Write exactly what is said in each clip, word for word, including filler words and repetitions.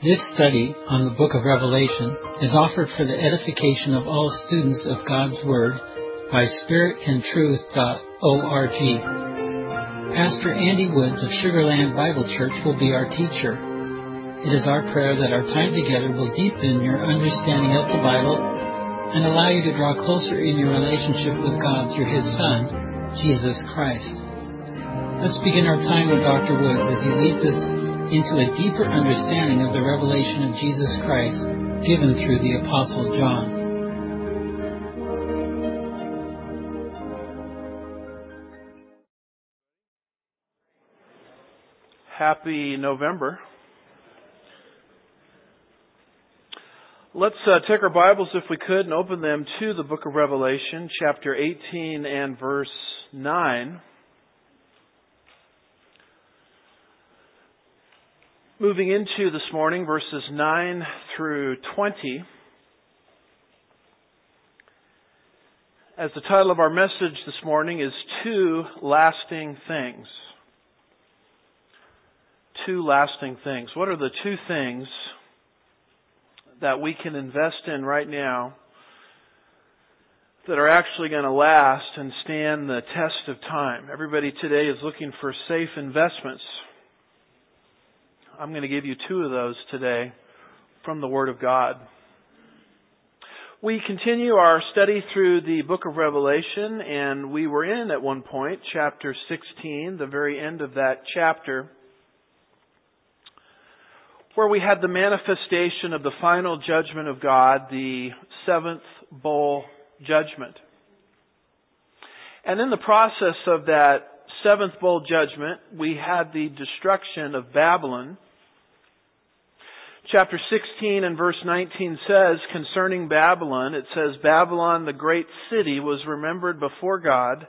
This study on the Book of Revelation is offered for the edification of all students of God's Word by spirit and truth dot org. Pastor Andy Woods of Sugarland Bible Church will be our teacher. It is our prayer that our time together will deepen your understanding of the Bible and allow you to draw closer in your relationship with God through His Son, Jesus Christ. Let's begin our time with Doctor Woods as he leads us into a deeper understanding of the revelation of Jesus Christ given through the Apostle John. Happy November. Let's uh, take our Bibles, if we could, and open them to the book of Revelation, chapter eighteen and verse nine. Moving into this morning, verses nine through twenty. As the title of our message this morning is Two Lasting Things. Two lasting things. What are the two things that we can invest in right now that are actually going to last and stand the test of time? Everybody today is looking for safe investments. I'm going to give you two of those today from the Word of God. We continue our study through the book of Revelation, and we were in at one point, chapter sixteen, the very end of that chapter, where we had the manifestation of the final judgment of God, the seventh bowl judgment. And in the process of that seventh bowl judgment, we had the destruction of Babylon. Chapter sixteen and verse nineteen says, concerning Babylon, it says, Babylon, the great city, was remembered before God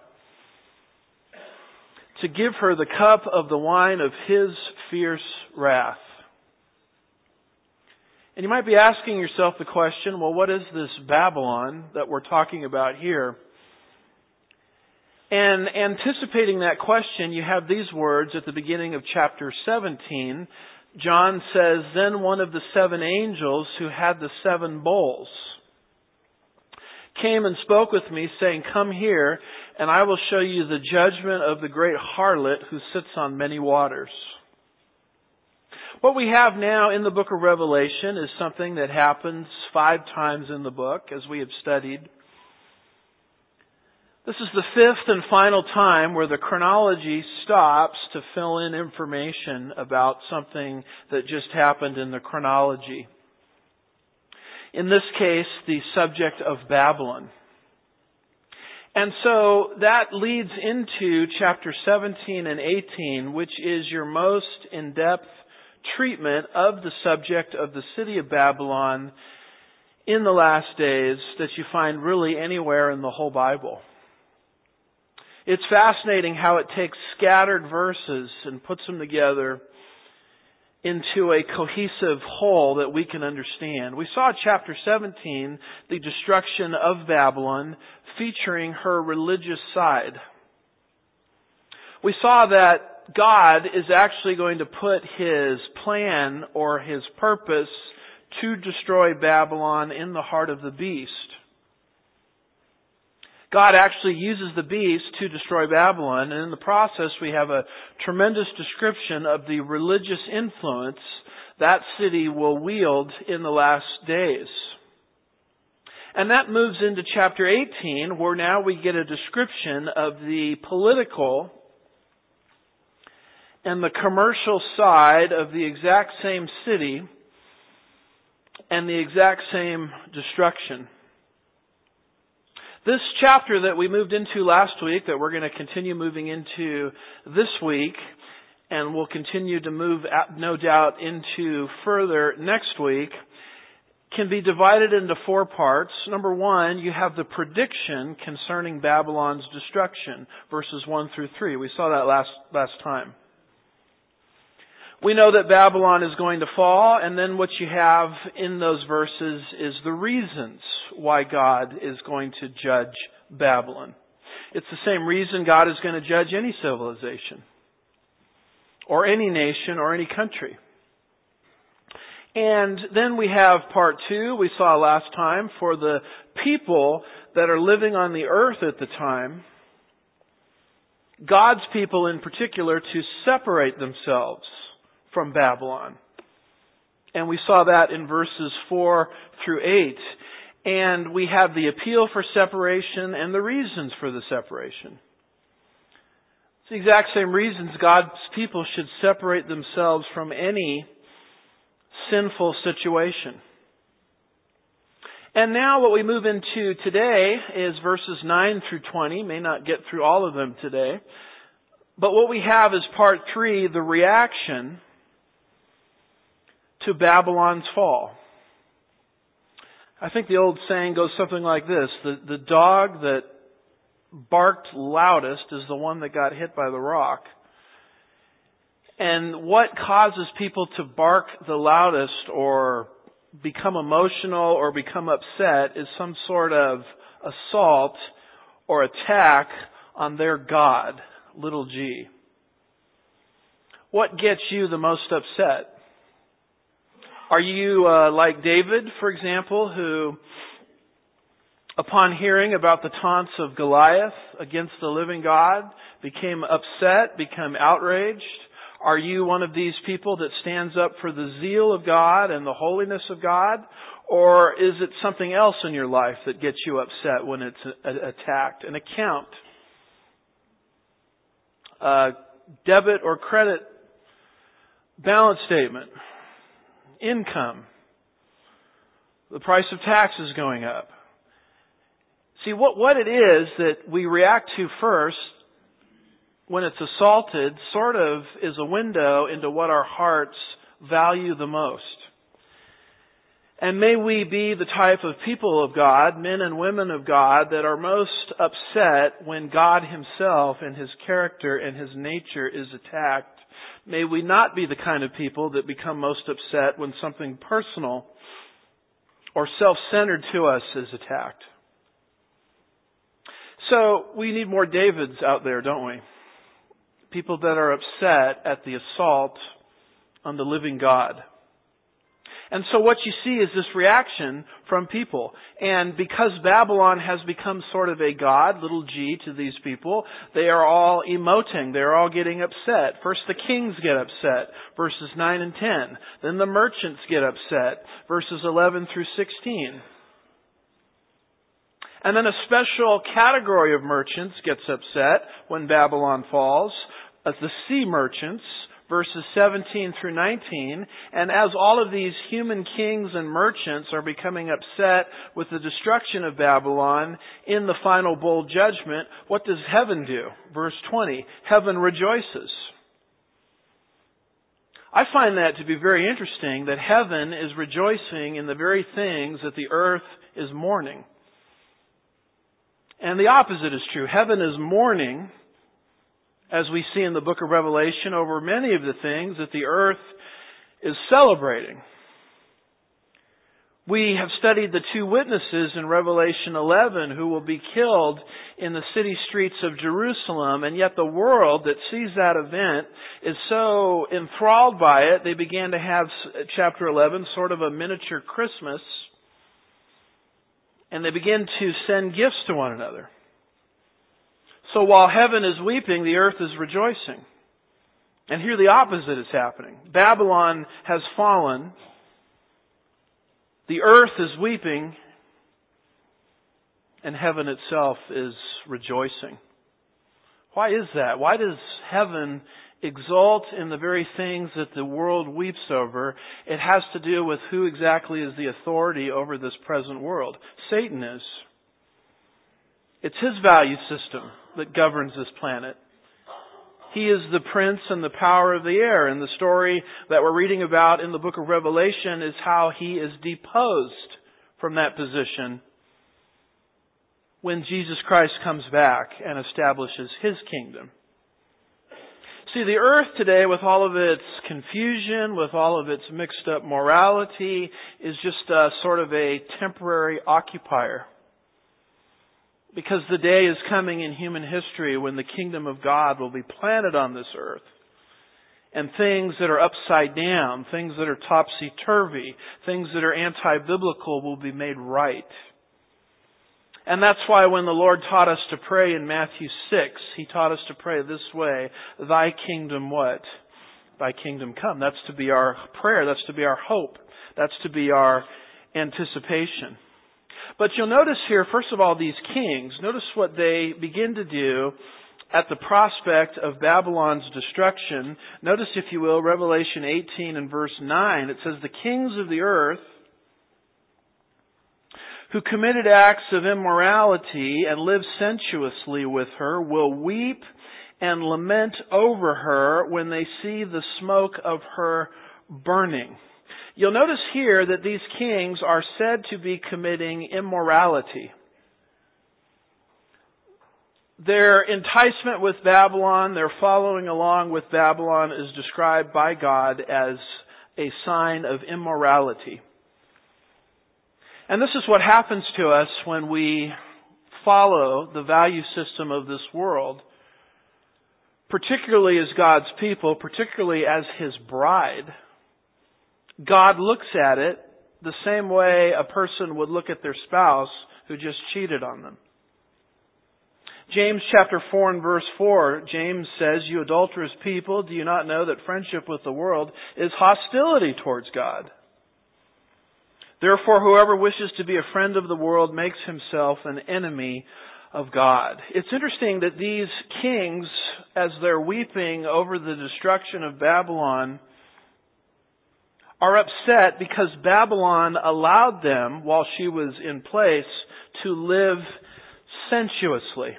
to give her the cup of the wine of His fierce wrath. And you might be asking yourself the question, well, what is this Babylon that we're talking about here? And anticipating that question, you have these words at the beginning of chapter seventeen. John says, then one of the seven angels who had the seven bowls came and spoke with me, saying, come here, and I will show you the judgment of the great harlot who sits on many waters. What we have now in the book of Revelation is something that happens five times in the book, as we have studied. This is the fifth and final time where the chronology stops to fill in information about something that just happened in the chronology. In this case, the subject of Babylon. And so that leads into chapter seventeen and eighteen, which is your most in-depth treatment of the subject of the city of Babylon in the last days that you find really anywhere in the whole Bible. It's fascinating how it takes scattered verses and puts them together into a cohesive whole that we can understand. We saw chapter seventeen, the destruction of Babylon, featuring her religious side. We saw that God is actually going to put His plan or His purpose to destroy Babylon in the heart of the beast. God actually uses the beast to destroy Babylon, and in the process we have a tremendous description of the religious influence that city will wield in the last days. And that moves into chapter eighteen, where now we get a description of the political and the commercial side of the exact same city and the exact same destruction. This chapter that we moved into last week, that we're going to continue moving into this week, and we'll continue to move, no doubt, into further next week, can be divided into four parts. Number one, you have the prediction concerning Babylon's destruction, verses one through three. We saw that last, last time. We know that Babylon is going to fall, and then what you have in those verses is the reasons why God is going to judge Babylon. It's the same reason God is going to judge any civilization, or any nation, or any country. And then we have part two, we saw last time, for the people that are living on the earth at the time, God's people in particular, to separate themselves from Babylon. And we saw that in verses four through eight. And we have the appeal for separation and the reasons for the separation. It's the exact same reasons God's people should separate themselves from any sinful situation. And now what we move into today is verses nine through twenty. May not get through all of them today. But what we have is part three, the reaction to Babylon's fall. I think the old saying goes something like this: the, the dog that barked loudest is the one that got hit by the rock. And what causes people to bark the loudest or become emotional or become upset is some sort of assault or attack on their God, little g. What gets you the most upset? Are you uh, like David, for example, who, upon hearing about the taunts of Goliath against the living God, became upset, became outraged? Are you one of these people that stands up for the zeal of God and the holiness of God? Or is it something else in your life that gets you upset when it's attacked? An account, a debit or credit balance statement, income, the price of taxes going up. See, what, what it is that we react to first when it's assaulted sort of is a window into what our hearts value the most. And may we be the type of people of God, men and women of God, that are most upset when God Himself and His character and His nature is attacked. May we not be the kind of people that become most upset when something personal or self-centered to us is attacked. So we need more Davids out there, don't we? People that are upset at the assault on the living God. And so what you see is this reaction from people. And because Babylon has become sort of a god, little g, to these people, they are all emoting. They're all getting upset. First the kings get upset, verses nine and ten. Then the merchants get upset, verses eleven through sixteen. And then a special category of merchants gets upset when Babylon falls, as the sea merchants, verses seventeen through nineteen. And as all of these human kings and merchants are becoming upset with the destruction of Babylon in the final bowl judgment, what does heaven do? Verse twenty, heaven rejoices. I find that to be very interesting, that heaven is rejoicing in the very things that the earth is mourning. And the opposite is true. Heaven is mourning, as we see in the book of Revelation, over many of the things that the earth is celebrating. We have studied the two witnesses in Revelation eleven who will be killed in the city streets of Jerusalem, and yet the world that sees that event is so enthralled by it, they began to have, chapter eleven, sort of a miniature Christmas, and they begin to send gifts to one another. So while heaven is weeping, the earth is rejoicing. And here the opposite is happening. Babylon has fallen. The earth is weeping. And heaven itself is rejoicing. Why is that? Why does heaven exult in the very things that the world weeps over? It has to do with who exactly is the authority over this present world. Satan is. It's his value system that governs this planet. He is the prince and the power of the air. And the story that we're reading about in the book of Revelation is how he is deposed from that position when Jesus Christ comes back and establishes His kingdom. See, the earth today, with all of its confusion, with all of its mixed up morality, is just a, sort of a temporary occupier. Because the day is coming in human history when the kingdom of God will be planted on this earth. and things that are upside down, things that are topsy-turvy, things that are anti-biblical will be made right. And that's why when the Lord taught us to pray in Matthew six, He taught us to pray this way, Thy kingdom what? Thy kingdom come. That's to be our prayer. That's to be our hope. That's to be our anticipation. But you'll notice here, first of all, these kings, notice what they begin to do at the prospect of Babylon's destruction. Notice, if you will, Revelation eighteen and verse nine. It says, the kings of the earth who committed acts of immorality and lived sensuously with her will weep and lament over her when they see the smoke of her burning. You'll notice here that these kings are said to be committing immorality. Their enticement with Babylon, their following along with Babylon, is described by God as a sign of immorality. And this is what happens to us when we follow the value system of this world, particularly as God's people, particularly as His bride. God looks at it the same way a person would look at their spouse who just cheated on them. James chapter four and verse four, James says, you adulterous people, do you not know that friendship with the world is hostility towards God? Therefore, whoever wishes to be a friend of the world makes himself an enemy of God. It's interesting that these kings, as they're weeping over the destruction of Babylon, are upset because Babylon allowed them, while she was in place, to live sensuously.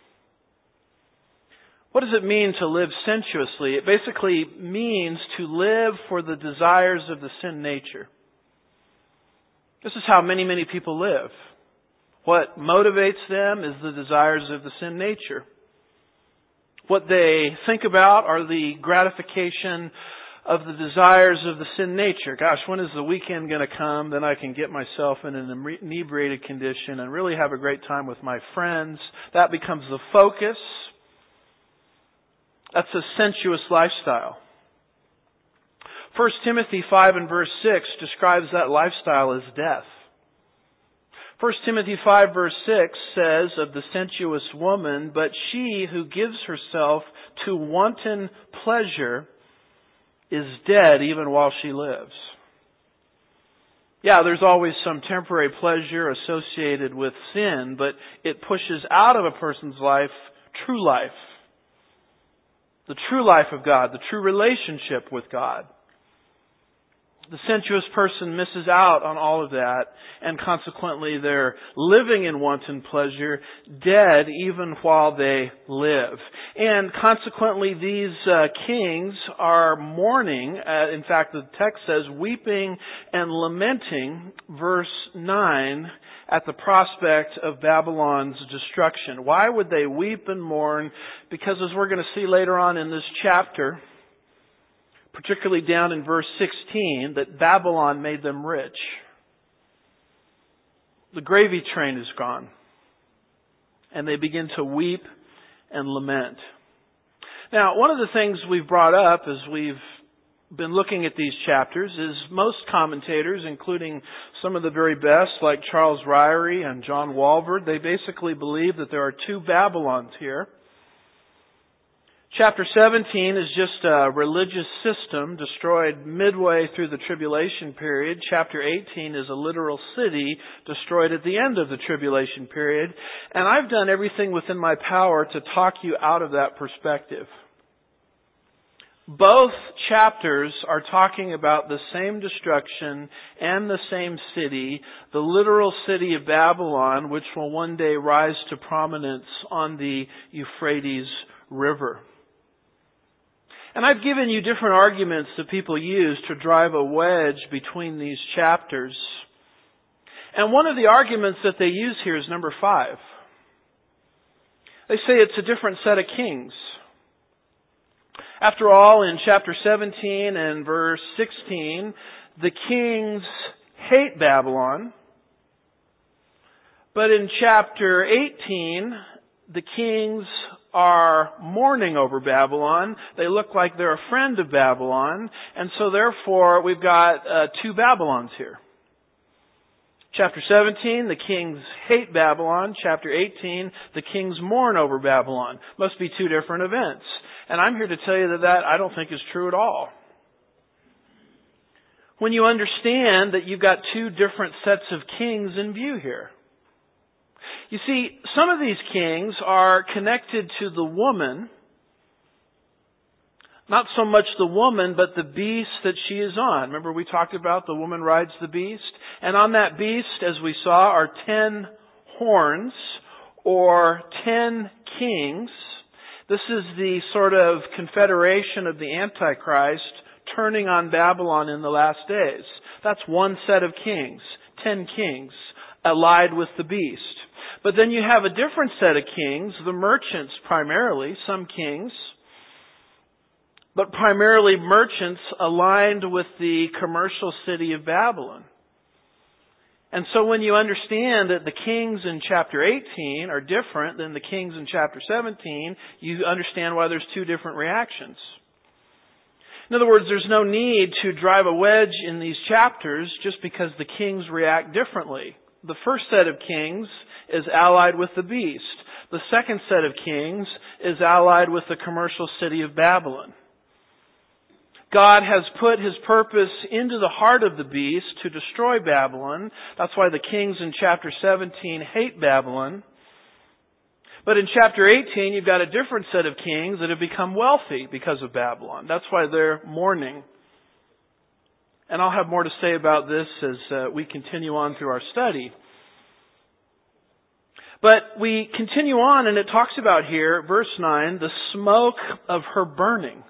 What does it mean to live sensuously? It basically means to live for the desires of the sin nature. This is how many, many people live. What motivates them is the desires of the sin nature. What they think about are the gratification of the desires of the sin nature. Gosh, when is the weekend going to come? Then I can get myself in an inebriated condition and really have a great time with my friends. That becomes the focus. That's a sensuous lifestyle. First Timothy five and verse six describes that lifestyle as death. First Timothy five verse six says of the sensuous woman, but she who gives herself to wanton pleasure is dead even while she lives. Yeah, there's always some temporary pleasure associated with sin, but it pushes out of a person's life true life. The true life of God, the true relationship with God. The sensuous person misses out on all of that, and consequently they're living in wanton pleasure, dead even while they live. And consequently these uh, kings are mourning, uh, in fact the text says weeping and lamenting, verse nine, at the prospect of Babylon's destruction. Why would they weep and mourn? Because as we're going to see later on in this chapter, particularly down in verse sixteen, that Babylon made them rich. The gravy train is gone. And they begin to weep and lament. Now, one of the things we've brought up as we've been looking at these chapters is most commentators, including some of the very best like Charles Ryrie and John Walvoord, they basically believe that there are two Babylons here. Chapter seventeen is just a religious system destroyed midway through the tribulation period. Chapter eighteen is a literal city destroyed at the end of the tribulation period. And I've done everything within my power to talk you out of that perspective. Both chapters are talking about the same destruction and the same city, the literal city of Babylon, which will one day rise to prominence on the Euphrates River. And I've given you different arguments that people use to drive a wedge between these chapters. And one of the arguments that they use here is number five. They say it's a different set of kings. After all, in chapter seventeen and verse sixteen, the kings hate Babylon. But in chapter eighteen, the kings are mourning over Babylon. They look like they're a friend of Babylon. And so therefore, we've got uh, two Babylons here. Chapter seventeen, the kings hate Babylon. Chapter eighteen, the kings mourn over Babylon. Must be two different events. And I'm here to tell you that that I don't think is true at all. When you understand that you've got two different sets of kings in view here. You see, some of these kings are connected to the woman. Not so much the woman, but the beast that she is on. Remember we talked about the woman rides the beast? And on that beast, as we saw, are ten horns, or ten kings. This is the sort of confederation of the Antichrist turning on Babylon in the last days. That's one set of kings, ten kings, allied with the beast. But then you have a different set of kings, the merchants primarily, some kings, but primarily merchants aligned with the commercial city of Babylon. And so when you understand that the kings in chapter eighteen are different than the kings in chapter seventeen, you understand why there's two different reactions. In other words, there's no need to drive a wedge in these chapters just because the kings react differently. The first set of kings is allied with the beast. The second set of kings is allied with the commercial city of Babylon. God has put His purpose into the heart of the beast to destroy Babylon. That's why the kings in chapter seventeen hate Babylon. But in chapter eighteen, you've got a different set of kings that have become wealthy because of Babylon. That's why they're mourning. And I'll have more to say about this as uh, we continue on through our study. But we continue on, and it talks about here, verse nine, the smoke of her burning.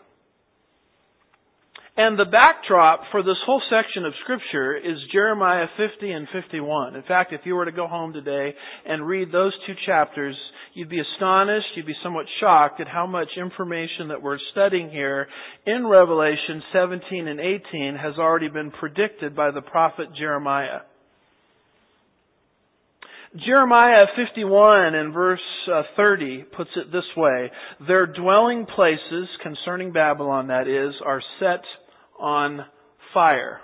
And the backdrop for this whole section of Scripture is Jeremiah fifty and fifty-one. In fact, if you were to go home today and read those two chapters, you'd be astonished, you'd be somewhat shocked at how much information that we're studying here in Revelation seventeen and eighteen has already been predicted by the prophet Jeremiah. Jeremiah fifty-one and verse thirty puts it this way: their dwelling places, concerning Babylon that is, are set on fire.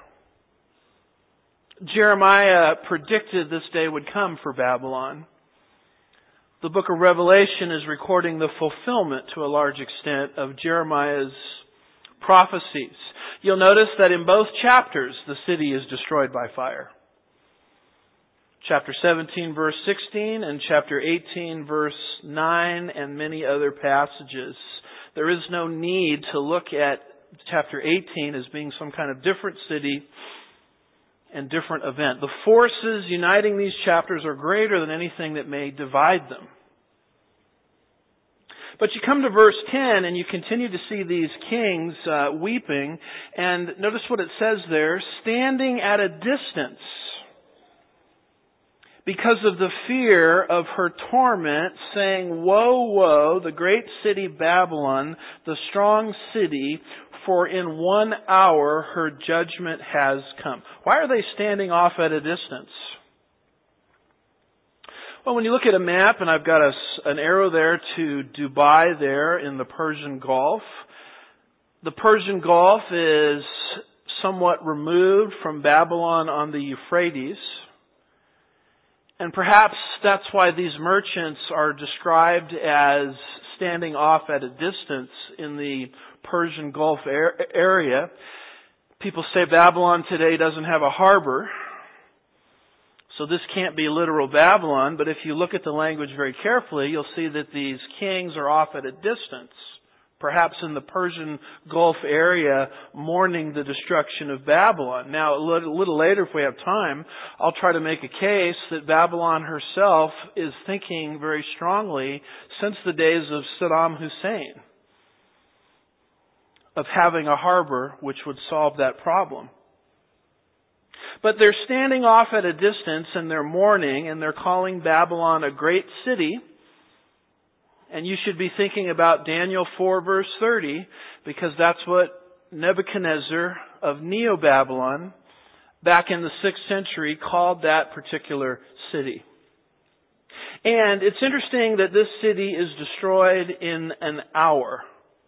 Jeremiah predicted this day would come for Babylon. The book of Revelation is recording the fulfillment to a large extent of Jeremiah's prophecies. You'll notice that in both chapters the city is destroyed by fire. Chapter seventeen verse sixteen and chapter eighteen verse nine and many other passages. There is no need to look at chapter eighteen as being some kind of different city and different event. The forces uniting these chapters are greater than anything that may divide them. But you come to verse ten and you continue to see these kings uh, weeping, and notice what it says there: standing at a distance, because of the fear of her torment, saying, woe, woe, the great city Babylon, the strong city, for in one hour her judgment has come. Why are they standing off at a distance? Well, when you look at a map, and I've got a, an arrow there to Dubai there in the Persian Gulf. The Persian Gulf is somewhat removed from Babylon on the Euphrates. And perhaps that's why these merchants are described as standing off at a distance in the Persian Gulf area. People say Babylon today doesn't have a harbor, so this can't be literal Babylon, but if you look at the language very carefully, you'll see that these kings are off at a distance, perhaps in the Persian Gulf area, mourning the destruction of Babylon. Now, a little later, if we have time, I'll try to make a case that Babylon herself is thinking very strongly, since the days of Saddam Hussein, of having a harbor which would solve that problem. But they're standing off at a distance and they're mourning, and they're calling Babylon a great city. And you should be thinking about Daniel four verse thirty, because that's what Nebuchadnezzar of Neo-Babylon back in the sixth century called that particular city. And it's interesting that this city is destroyed in an hour.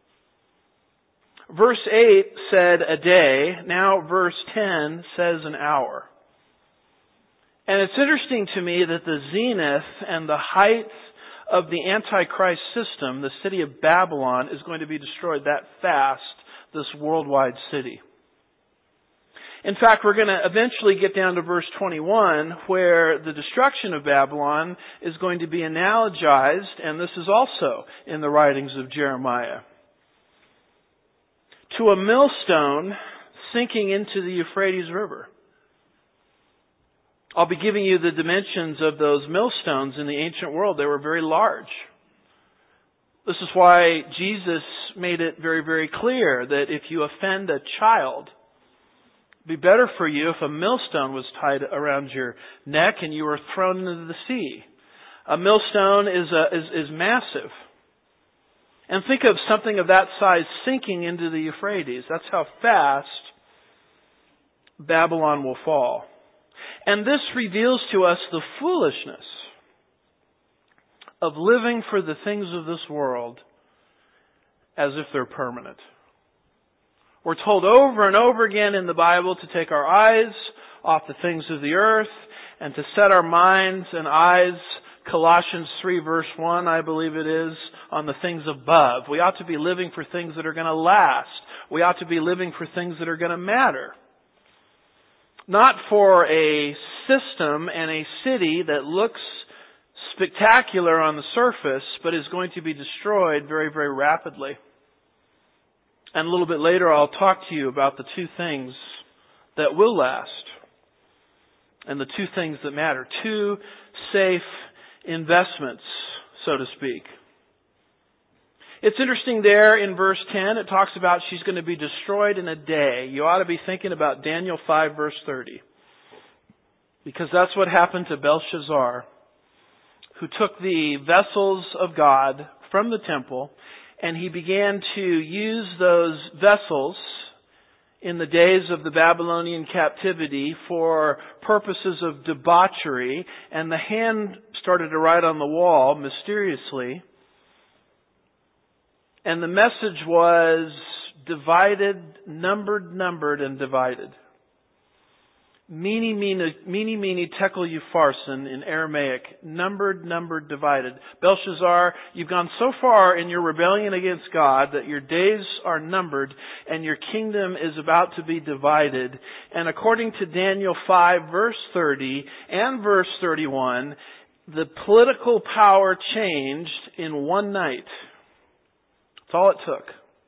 Verse eight said a day. Now verse ten says an hour. And it's interesting to me that the zenith and the height of the Antichrist system, the city of Babylon, is going to be destroyed that fast, this worldwide city. In fact, we're going to eventually get down to verse twenty-one, where the destruction of Babylon is going to be analogized, and this is also in the writings of Jeremiah, to a millstone sinking into the Euphrates River. I'll be giving you the dimensions of those millstones in the ancient world. They were very large. This is why Jesus made it very, very clear that if you offend a child, it'd be better for you if a millstone was tied around your neck and you were thrown into the sea. A millstone is, a, is, is massive. And think of something of that size sinking into the Euphrates. That's how fast Babylon will fall. And this reveals to us the foolishness of living for the things of this world as if they're permanent. We're told over and over again in the Bible to take our eyes off the things of the earth and to set our minds and eyes, Colossians three verse one, I believe it is, on the things above. We ought to be living for things that are going to last. We ought to be living for things that are going to matter. Not for a system and a city that looks spectacular on the surface, but is going to be destroyed very, very rapidly. And a little bit later I'll talk to you about the two things that will last and the two things that matter. Two safe investments, so to speak. It's interesting there in verse ten, it talks about she's going to be destroyed in a day. You ought to be thinking about Daniel five verse thirty. Because that's what happened to Belshazzar, who took the vessels of God from the temple, and he began to use those vessels in the days of the Babylonian captivity for purposes of debauchery, and the hand started to write on the wall mysteriously. And the message was divided, numbered, numbered, and divided. Mene, mene, mene, mene, tekel upharsin in Aramaic. Numbered, numbered, divided. Belshazzar, you've gone so far in your rebellion against God that your days are numbered and your kingdom is about to be divided. And according to Daniel five verse thirty and verse thirty-one, the political power changed in one night. That's all it took.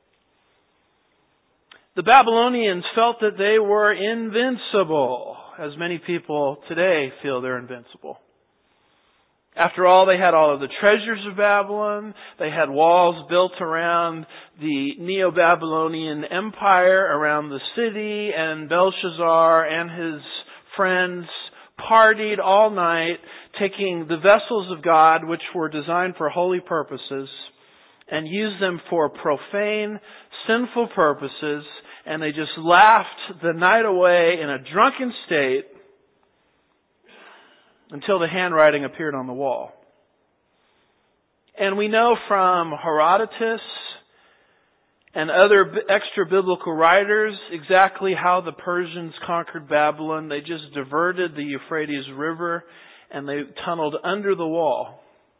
The Babylonians felt that they were invincible, as many people today feel they're invincible. After all, they had all of the treasures of Babylon. They had walls built around the Neo-Babylonian Empire, around the city, and Belshazzar and his friends partied all night, taking the vessels of God, which were designed for holy purposes, and used them for profane, sinful purposes, and they just laughed the night away in a drunken state until the handwriting appeared on the wall. And we know from Herodotus and other extra-biblical writers exactly how the Persians conquered Babylon. They just diverted the Euphrates River and they tunneled under the wall.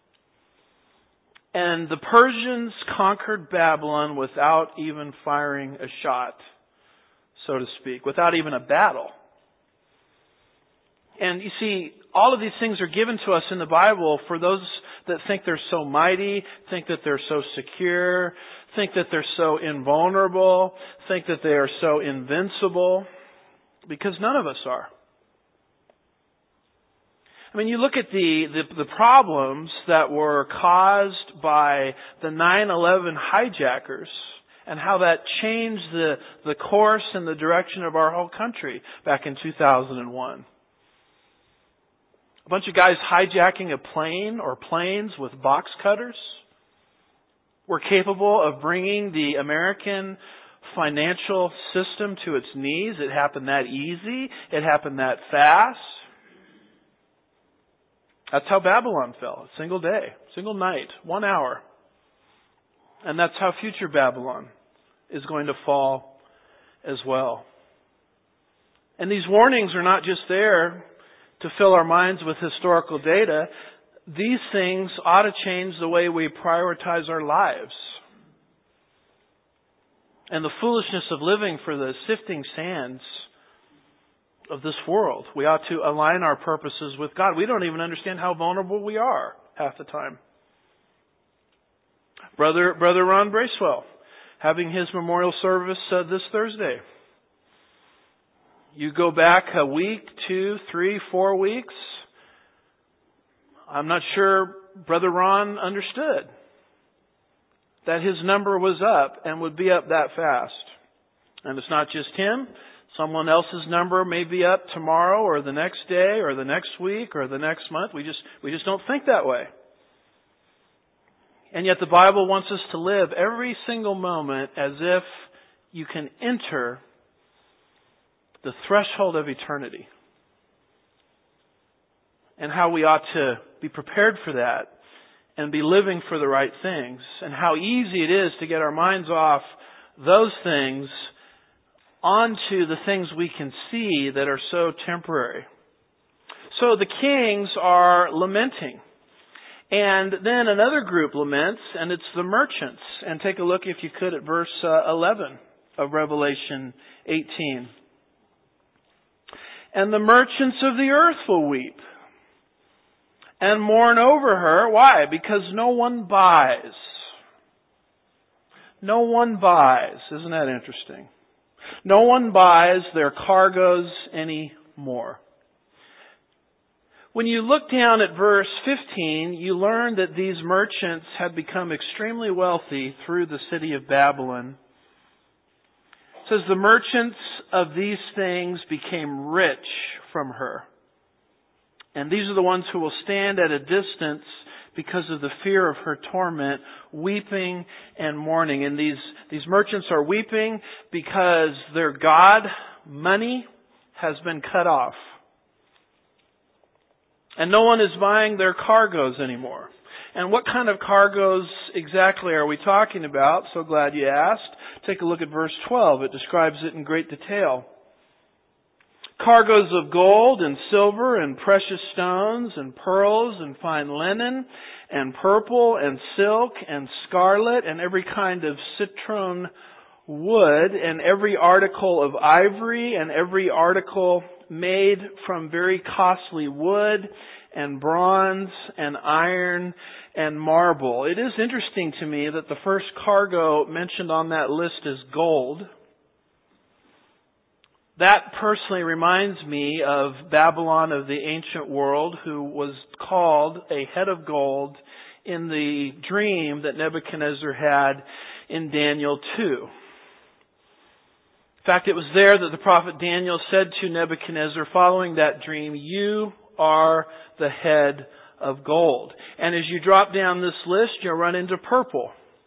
And the Persians conquered Babylon without even firing a shot, so to speak, without even a battle. And you see, all of these things are given to us in the Bible for those that think they're so mighty, think that they're so secure, think that they're so invulnerable, think that they are so invincible, because none of us are. I mean, you look at the, the, the problems that were caused by the nine eleven hijackers and how that changed the, the course and the direction of our whole country back in two thousand one. A bunch of guys hijacking a plane or planes with box cutters were capable of bringing the American financial system to its knees. It happened that easy. It happened that fast. That's how Babylon fell. A single day, single night, one hour. And that's how future Babylon is going to fall as well. And these warnings are not just there to fill our minds with historical data. These things ought to change the way we prioritize our lives. And the foolishness of living for the sifting sands of this world. We ought to align our purposes with God. We don't even understand how vulnerable we are half the time. Brother, Brother Ron Bracewell, having his memorial service uh, this Thursday. You go back a week, two, three, four weeks. I'm not sure Brother Ron understood that his number was up and would be up that fast. And it's not just him. Someone else's number may be up tomorrow or the next day or the next week or the next month. We just, we just don't think that way. And yet the Bible wants us to live every single moment as if you can enter the threshold of eternity. And how we ought to be prepared for that and be living for the right things. And how easy it is to get our minds off those things onto the things we can see that are so temporary. So the kings are lamenting. And then another group laments, and it's the merchants. And take a look, if you could, at verse uh, eleven of Revelation eighteen. And the merchants of the earth will weep and mourn over her. Why? Because no one buys. No one buys. Isn't that interesting? No one buys their cargoes anymore. When you look down at verse fifteen, you learn that these merchants had become extremely wealthy through the city of Babylon. It says the merchants of these things became rich from her. And these are the ones who will stand at a distance because of the fear of her torment, weeping and mourning. And these, these merchants are weeping because their god, money, has been cut off. And no one is buying their cargoes anymore. And what kind of cargoes exactly are we talking about? So glad you asked. Take a look at verse twelve. It describes it in great detail. Cargoes of gold and silver and precious stones and pearls and fine linen and purple and silk and scarlet and every kind of citron wood and every article of ivory and every article made from very costly wood and bronze and iron and marble. It is interesting to me that the first cargo mentioned on that list is gold. That personally reminds me of Babylon of the ancient world, who was called a head of gold in the dream that Nebuchadnezzar had in Daniel two. In fact, it was there that the prophet Daniel said to Nebuchadnezzar following that dream, "You are the head of gold." And as you drop down this list, you'll run into purple.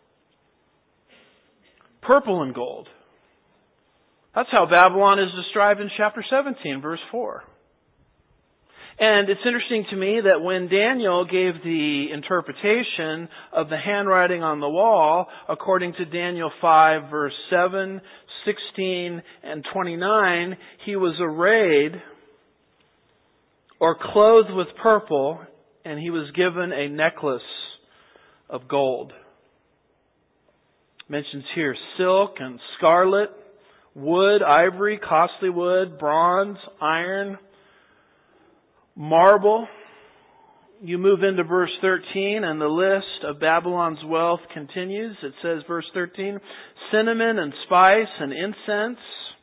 Purple and gold. That's how Babylon is described in chapter seventeen, verse four. And it's interesting to me that when Daniel gave the interpretation of the handwriting on the wall, according to Daniel five, verse seven, sixteen, and twenty-nine, he was arrayed or clothed with purple, and he was given a necklace of gold. It mentions here silk and scarlet, wood, ivory, costly wood, bronze, iron, marble. You move into verse thirteen and the list of Babylon's wealth continues. It says, verse thirteen, cinnamon and spice and incense,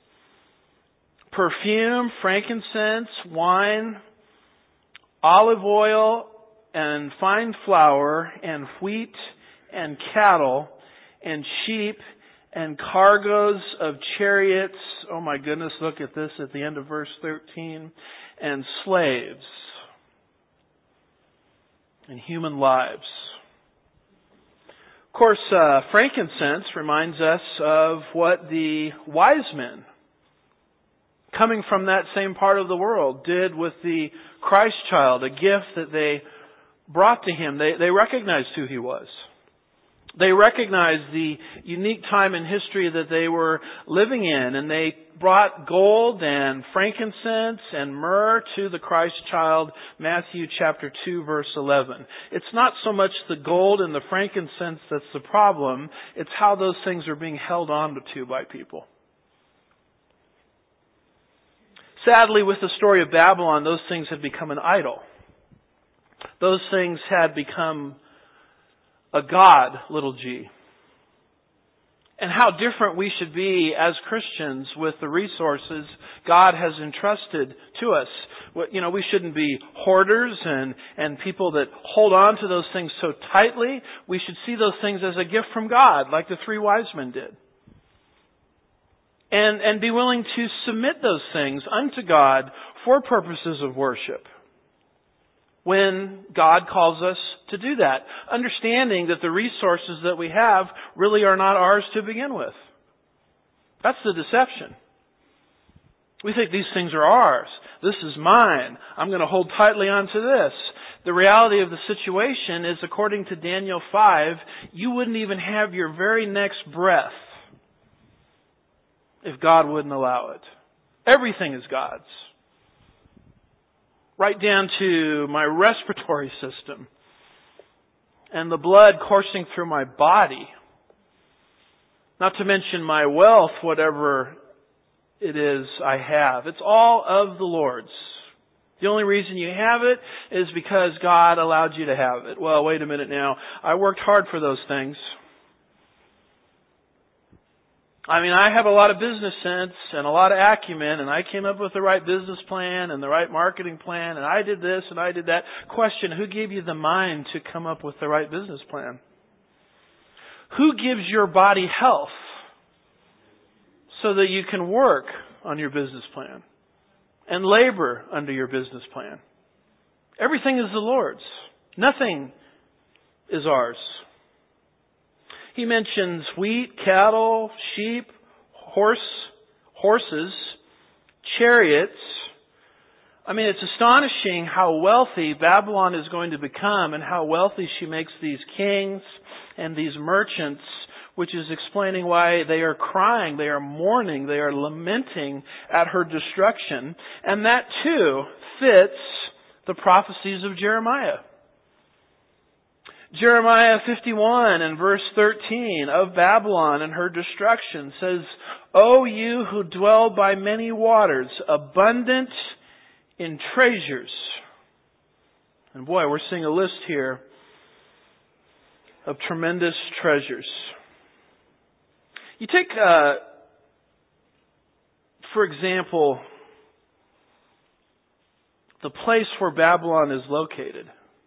perfume, frankincense, wine, olive oil and fine flour and wheat and cattle and sheep and cargoes of chariots. Oh my goodness, look at this at the end of verse thirteen. And slaves. And human lives. Of course, uh, frankincense reminds us of what the wise men coming from that same part of the world did with the Christ child, a gift that they brought to him. They, they recognized who he was. They recognized the unique time in history that they were living in, and they brought gold and frankincense and myrrh to the Christ child, Matthew chapter two, verse eleven. It's not so much the gold and the frankincense that's the problem, it's how those things are being held on to by people. Sadly, with the story of Babylon, those things had become an idol. Those things had become a god, little g. And how different we should be as Christians with the resources God has entrusted to us. You know, we shouldn't be hoarders and, and people that hold on to those things so tightly. We should see those things as a gift from God, like the three wise men did. And, and be willing to submit those things unto God for purposes of worship, when God calls us to do that, understanding that the resources that we have really are not ours to begin with. That's the deception. We think these things are ours. This is mine. I'm going to hold tightly onto this. The reality of the situation is, according to Daniel five, you wouldn't even have your very next breath if God wouldn't allow it. Everything is God's. Right down to my respiratory system and the blood coursing through my body. Not to mention my wealth, whatever it is I have. It's all of the Lord's. The only reason you have it is because God allowed you to have it. Well, wait a minute now. I worked hard for those things. I mean, I have a lot of business sense and a lot of acumen, and I came up with the right business plan and the right marketing plan, and I did this and I did that. Question, who gave you the mind to come up with the right business plan? Who gives your body health so that you can work on your business plan and labor under your business plan? Everything is the Lord's. Nothing is ours. He mentions wheat, cattle, sheep, horse, horses, chariots. I mean, it's astonishing how wealthy Babylon is going to become and how wealthy she makes these kings and these merchants, which is explaining why they are crying, they are mourning, they are lamenting at her destruction. And that too fits the prophecies of Jeremiah. Jeremiah fifty-one and verse thirteen of Babylon and her destruction says, O you who dwell by many waters, abundant in treasures. And boy, we're seeing a list here of tremendous treasures. You take, uh, for example, the place where Babylon is located.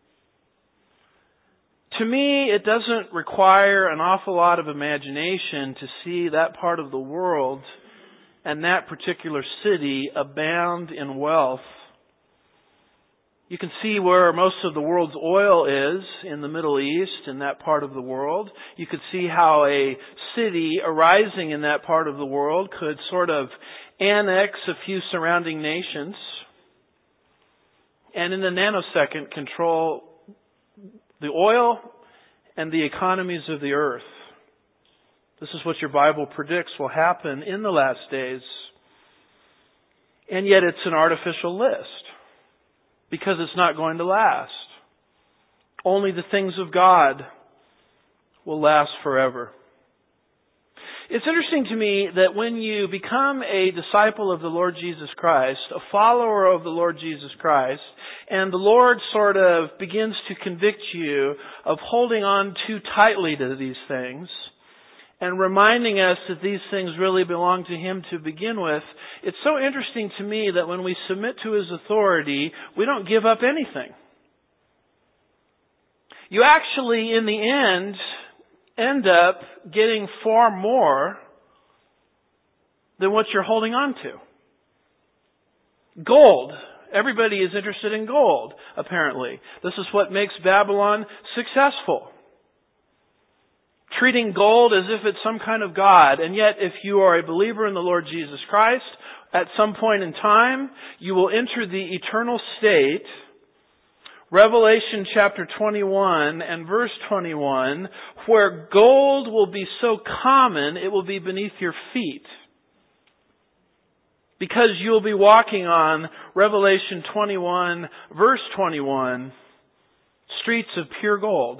To me, it doesn't require an awful lot of imagination to see that part of the world and that particular city abound in wealth. You can see where most of the world's oil is in the Middle East, in that part of the world. You could see how a city arising in that part of the world could sort of annex a few surrounding nations and in a nanosecond control the oil and the economies of the earth. This is what your Bible predicts will happen in the last days. And yet it's an artificial list because it's not going to last. Only the things of God will last forever. It's interesting to me that when you become a disciple of the Lord Jesus Christ, a follower of the Lord Jesus Christ, and the Lord sort of begins to convict you of holding on too tightly to these things, and reminding us that these things really belong to Him to begin with, it's so interesting to me that when we submit to His authority, we don't give up anything. You actually, in the end, end up getting far more than what you're holding on to. Gold. Everybody is interested in gold, apparently. This is what makes Babylon successful. Treating gold as if it's some kind of god. And yet, if you are a believer in the Lord Jesus Christ, at some point in time, you will enter the eternal state Revelation chapter twenty-one and verse twenty-one, where gold will be so common it will be beneath your feet. Because you'll be walking on Revelation twenty-one, verse twenty-one, streets of pure gold.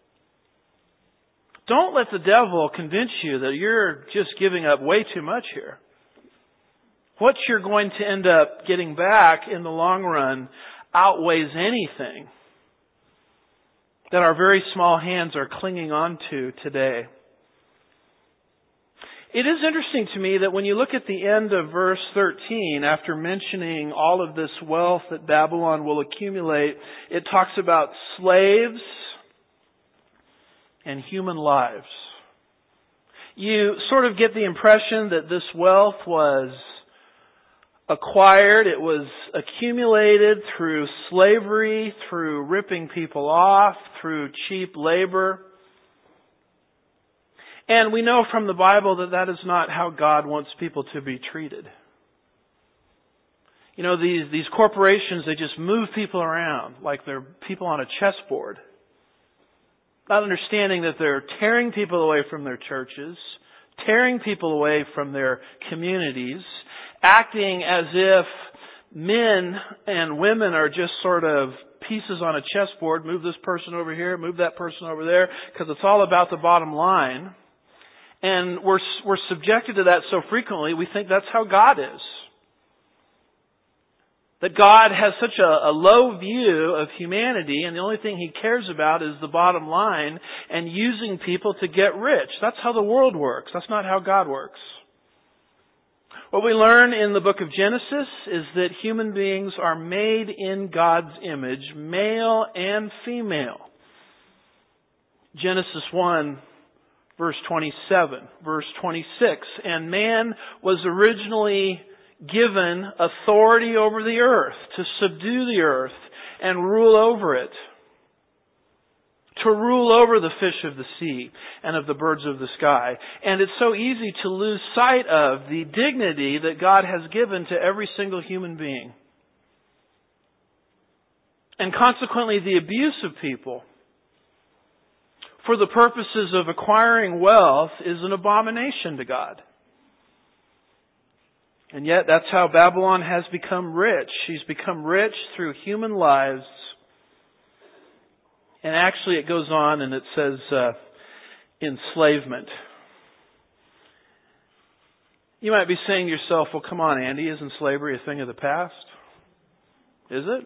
Don't let the devil convince you that you're just giving up way too much here. What you're going to end up getting back in the long run outweighs anything that our very small hands are clinging on to today. It is interesting to me that when you look at the end of verse thirteen, after mentioning all of this wealth that Babylon will accumulate, it talks about slaves and human lives. You sort of get the impression that this wealth was acquired, it was accumulated through slavery, through ripping people off, through cheap labor. And we know from the Bible that that is not how God wants people to be treated. You know, these, these corporations, they just move people around like they're people on a chessboard. Not understanding that they're tearing people away from their churches, tearing people away from their communities, acting as if men and women are just sort of pieces on a chessboard. Move this person over here, move that person over there, because it's all about the bottom line. And we're, we're subjected to that so frequently, we think that's how God is. That God has such a, a low view of humanity, and the only thing He cares about is the bottom line and using people to get rich. That's how the world works. That's not how God works. What we learn in the book of Genesis is that human beings are made in God's image, male and female. Genesis one, verse twenty-seven, verse twenty-six, and man was originally given authority over the earth, to subdue the earth and rule over it, to rule over the fish of the sea and of the birds of the sky. And it's so easy to lose sight of the dignity that God has given to every single human being. And consequently, the abuse of people for the purposes of acquiring wealth is an abomination to God. And yet that's how Babylon has become rich. She's become rich through human lives. And actually it goes on and it says uh, enslavement. You might be saying to yourself, well, come on, Andy, isn't slavery a thing of the past? Is it?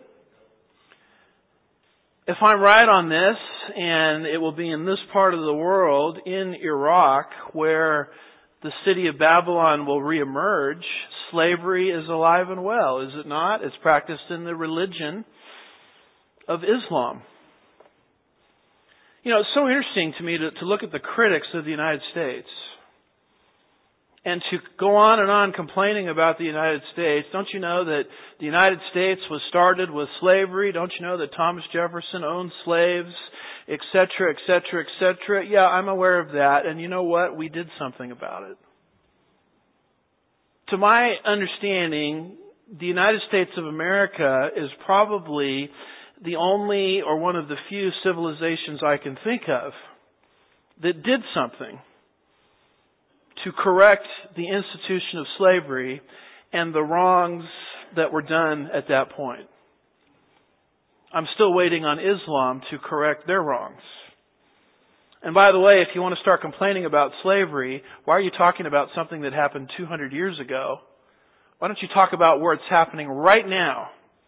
If I'm right on this, and it will be in this part of the world, in Iraq, where the city of Babylon will reemerge, slavery is alive and well, is it not? It's practiced in the religion of Islam. You know, it's so interesting to me to, to look at the critics of the United States and to go on and on complaining about the United States. Don't you know that the United States was started with slavery? Don't you know that Thomas Jefferson owned slaves, et cetera, et cetera, et cetera? Yeah, I'm aware of that. And you know what? We did something about it. To my understanding, the United States of America is probably the only or one of the few civilizations I can think of that did something to correct the institution of slavery and the wrongs that were done at that point. I'm still waiting on Islam to correct their wrongs. And by the way, if you want to start complaining about slavery, why are you talking about something that happened two hundred years ago? Why don't you talk about where it's happening right now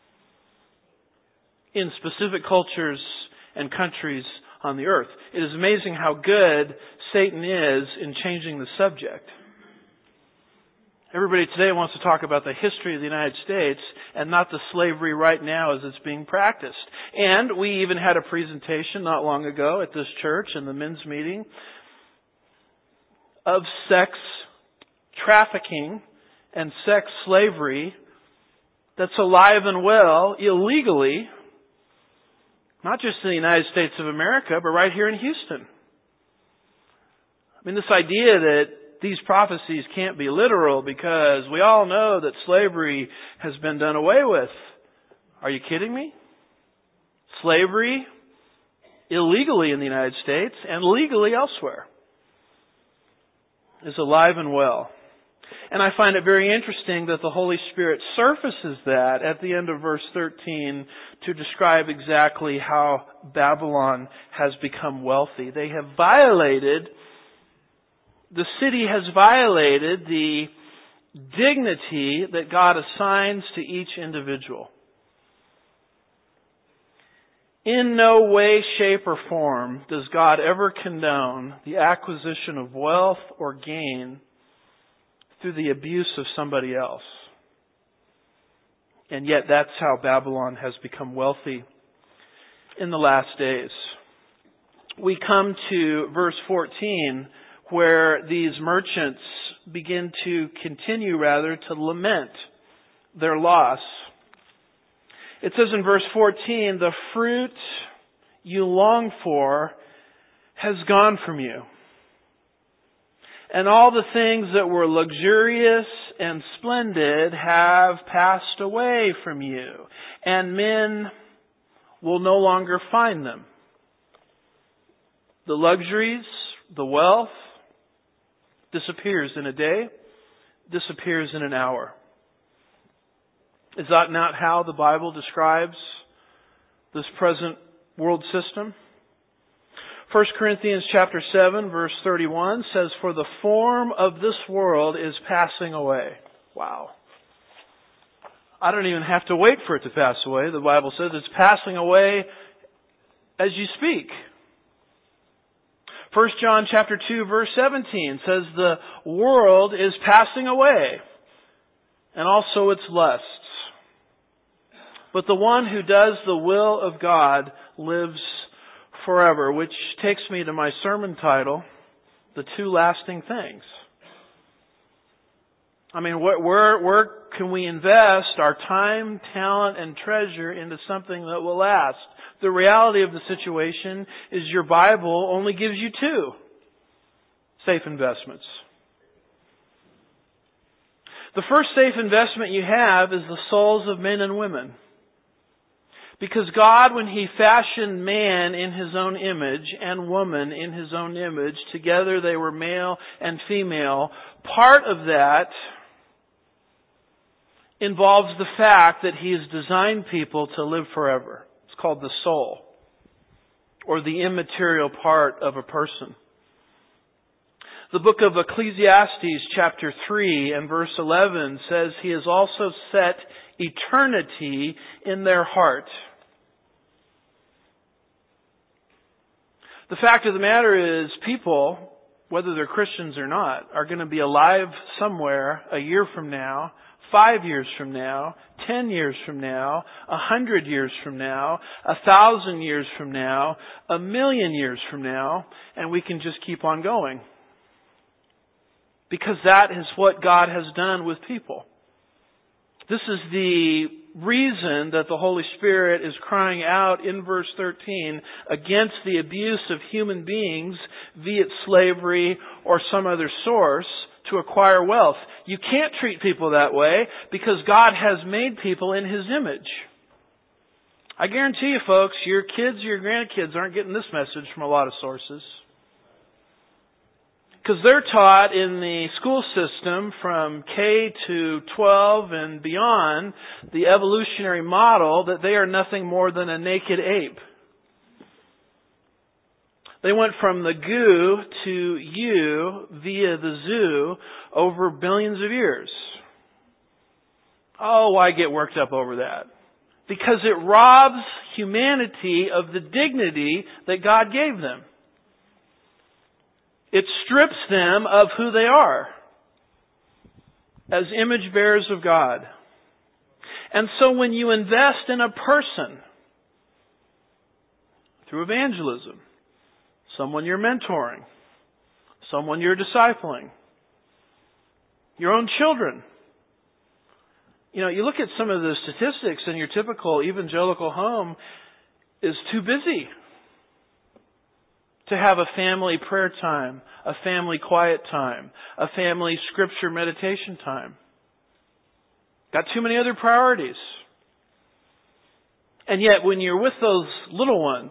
in specific cultures and countries on the earth? It is amazing how good Satan is in changing the subject. Everybody today wants to talk about the history of the United States and not the slavery right now as it's being practiced. And we even had a presentation not long ago at this church in the men's meeting of sex trafficking and sex slavery that's alive and well illegally, not just in the United States of America, but right here in Houston. I mean, this idea that these prophecies can't be literal because we all know that slavery has been done away with. Are you kidding me? slavery, illegally in the United States and legally elsewhere, is alive and well. And I find it very interesting that the Holy Spirit surfaces that at the end of verse thirteen to describe exactly how Babylon has become wealthy. They have violated, the city has violated the dignity that God assigns to each individual. In no way, shape, or form does God ever condone the acquisition of wealth or gain through the abuse of somebody else. And yet that's how Babylon has become wealthy in the last days. We come to verse fourteen, where these merchants begin to continue rather to lament their loss. It says in verse fourteen, the fruit you long for has gone from you. And all the things that were luxurious and splendid have passed away from you. And men will no longer find them. The luxuries, the wealth, disappears in a day, disappears in an hour. Is that not how the Bible describes this present world system? First Corinthians chapter seven verse thirty-one says, for the form of this world is passing away. Wow. I don't even have to wait for it to pass away. The Bible says it's passing away as you speak. First John chapter two verse seventeen says the world is passing away and also its lusts. But the one who does the will of God lives forever, which takes me to my sermon title, The Two Lasting Things. I mean, where, where, where can we invest our time, talent, and treasure into something that will last? The reality of the situation is your Bible only gives you two safe investments. The first safe investment you have is the souls of men and women. Because God, when He fashioned man in His own image and woman in His own image, together they were male and female, part of that involves the fact that He has designed people to live forever. It's called the soul, or the immaterial part of a person. The book of Ecclesiastes chapter three and verse eleven says He has also set eternity in their heart. The fact of the matter is, people, whether they're Christians or not, are going to be alive somewhere a year from now, five years from now, ten years from now, a hundred years from now, a thousand years from now, a million years from now, and we can just keep on going. Because that is what God has done with people. This is the reason that the Holy Spirit is crying out in verse thirteen against the abuse of human beings, be it slavery or some other source, to acquire wealth. You can't treat people that way because God has made people in His image. I guarantee you, folks, your kids or your grandkids aren't getting this message from a lot of sources. Because they're taught in the school system from K to twelve and beyond the evolutionary model that they are nothing more than a naked ape. They went from the goo to you via the zoo over billions of years. Oh, why get worked up over that? Because it robs humanity of the dignity that God gave them. It strips them of who they are as image bearers of God. And so when you invest in a person through evangelism, someone you're mentoring, someone you're discipling, your own children. You know, you look at some of the statistics and your typical evangelical home is too busy to have a family prayer time, a family quiet time, a family scripture meditation time. Got too many other priorities. And yet when you're with those little ones,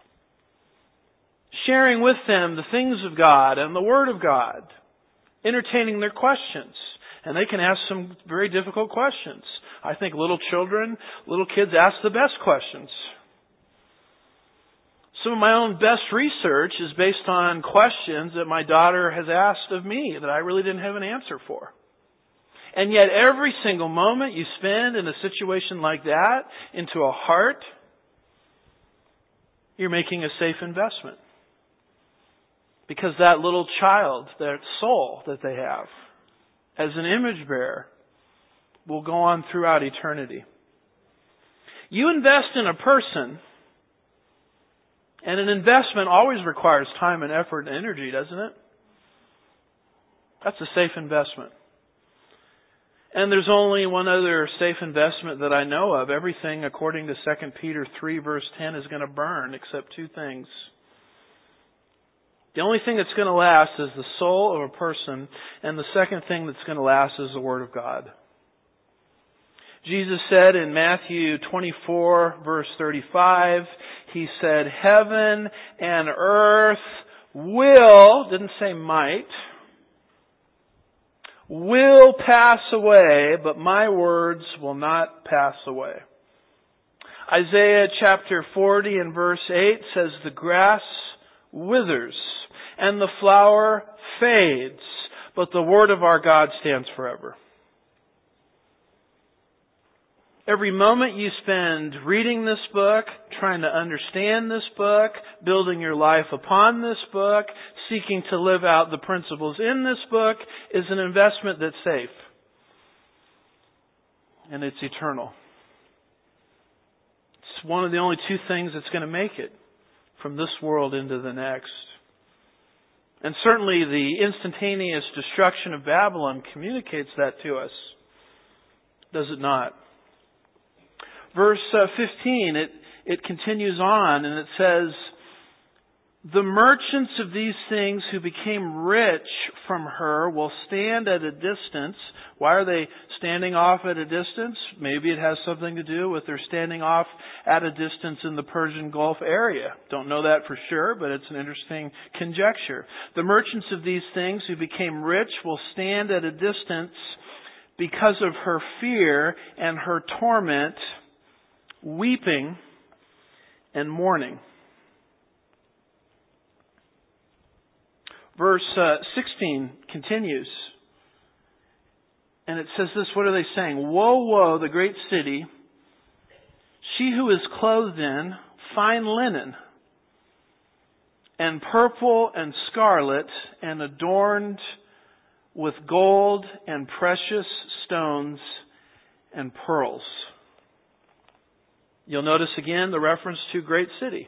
sharing with them the things of God and the Word of God, entertaining their questions, and they can ask some very difficult questions. I think little children, little kids ask the best questions. Some of my own best research is based on questions that my daughter has asked of me that I really didn't have an answer for. And yet every single moment you spend in a situation like that into a heart, you're making a safe investment. Because that little child, that soul that they have, as an image bearer, will go on throughout eternity. You invest in a person, and an investment always requires time and effort and energy, doesn't it? That's a safe investment. And there's only one other safe investment that I know of. Everything, according to Second Peter three verse ten, is going to burn except two things. The only thing that's going to last is the soul of a person, and the second thing that's going to last is the Word of God. Jesus said in Matthew twenty-four verse thirty-five, He said, heaven and earth will, didn't say might, will pass away, but my words will not pass away. Isaiah chapter forty and verse eight says, the grass withers and the flower fades, but the word of our God stands forever. Every moment you spend reading this book, trying to understand this book, building your life upon this book, seeking to live out the principles in this book, is an investment that's safe. And it's eternal. It's one of the only two things that's going to make it from this world into the next. And certainly the instantaneous destruction of Babylon communicates that to us. Does it not? Verse uh, fifteen, it, it continues on and it says, the merchants of these things who became rich from her will stand at a distance. Why are they standing off at a distance? Maybe it has something to do with their standing off at a distance in the Persian Gulf area. Don't know that for sure, but it's an interesting conjecture. The merchants of these things who became rich will stand at a distance because of her fear and her torment, weeping and mourning. Verse uh, sixteen continues. And it says this, what are they saying? Woe, woe, the great city, she who is clothed in fine linen, and purple and scarlet, and adorned with gold and precious stones and pearls. You'll notice again the reference to great city.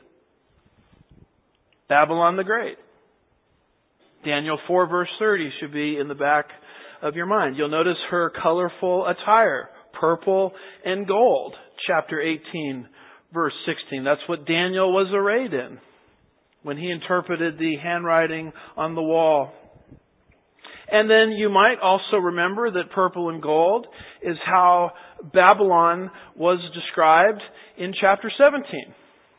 Babylon the Great. Daniel four verse thirty should be in the back of your mind. You'll notice her colorful attire, purple and gold. Chapter eighteen verse sixteen. That's what Daniel was arrayed in when he interpreted the handwriting on the wall. And then you might also remember that purple and gold is how Babylon was described in chapter seventeen.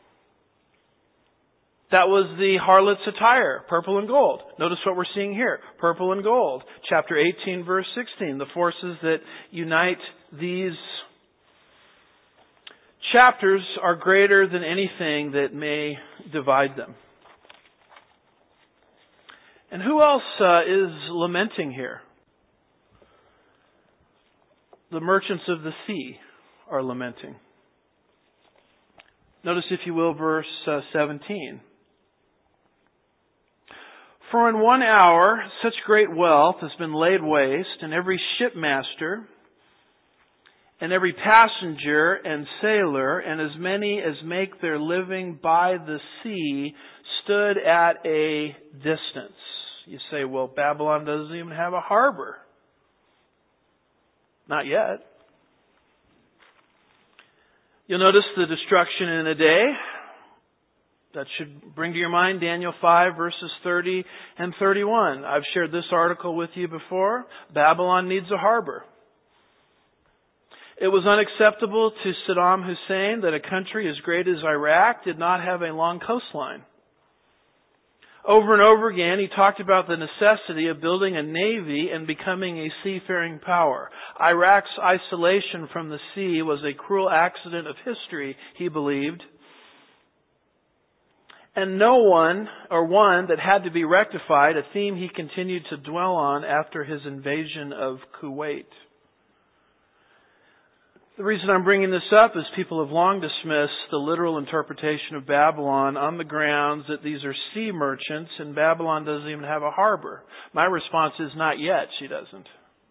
That was the harlot's attire, purple and gold. Notice what we're seeing here, purple and gold. Chapter eighteen, verse sixteen, the forces that unite these chapters are greater than anything that may divide them. And who else uh, is lamenting here? The merchants of the sea are lamenting. Notice, if you will, verse uh, seventeen. For in one hour such great wealth has been laid waste, and every shipmaster, and every passenger and sailor, and as many as make their living by the sea, stood at a distance. You say, well, Babylon doesn't even have a harbor. Not yet. You'll notice the destruction in a day. That should bring to your mind Daniel five verses thirty and thirty-one. I've shared this article with you before. Babylon needs a harbor. It was unacceptable to Saddam Hussein that a country as great as Iraq did not have a long coastline. Over and over again, he talked about the necessity of building a navy and becoming a seafaring power. Iraq's isolation from the sea was a cruel accident of history, he believed. And no one, or one that had to be rectified, a theme he continued to dwell on after his invasion of Kuwait. The reason I'm bringing this up is people have long dismissed the literal interpretation of Babylon on the grounds that these are sea merchants and Babylon doesn't even have a harbor. My response is not yet, she doesn't.